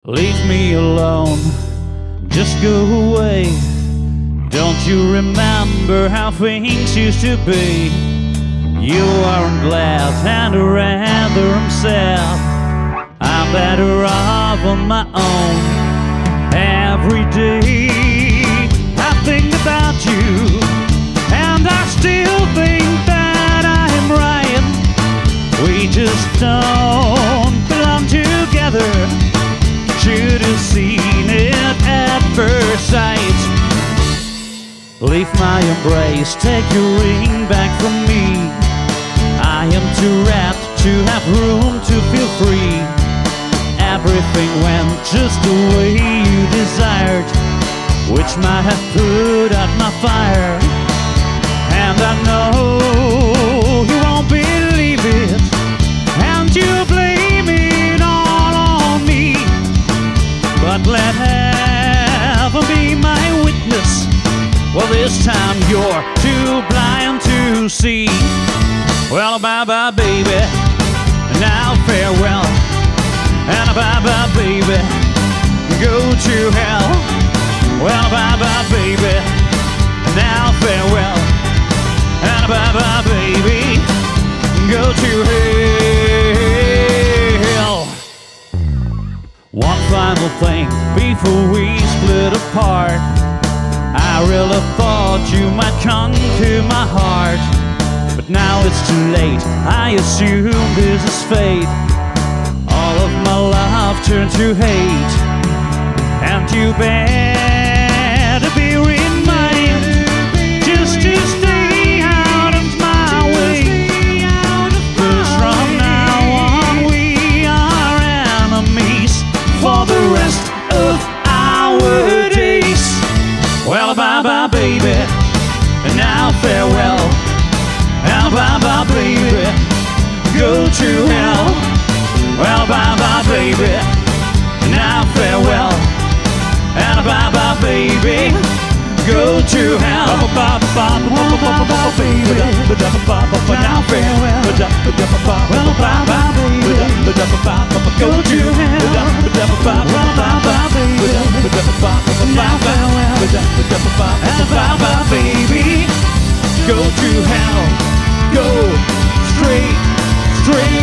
Leave me alone, just go away. Don't you remember how things used to be? You aren't glad and rather I'm sad. I'm better off on my own. Every day I think about you, and I still think that I am right. We just don't belong together. Should have seen it at first sight. Leave my embrace, take your ring back from me. I am too wrapped to have room to feel free. Everything went just the way you desired, which might have put out my fire. And I know you won't believe it, and you blame it all on me. But let heaven be my witness. Well, this time you're too blind to see. Well, bye-bye, baby, now farewell. And bye-bye, baby, go to hell. Well, bye-bye, baby, now farewell. And bye-bye, baby, go to hell. One final thing before we split apart. I really thought you might conquer my heart, but now it's too late. I assume this is fate. All of my love turned to hate, and you better be reminded just to stay out of my way. 'Cause from now on we are enemies for the rest of our days. Well, bye-bye, baby, and now farewell. And bye-bye, baby, go to hell. Well, bye-bye, baby, now farewell. And bye-bye, baby, go to hell. Bye-bye, baby, now farewell. Well, bye-bye, baby, go to hell. Bye-bye, baby, now farewell. And bye-bye, baby, go to hell. Go straight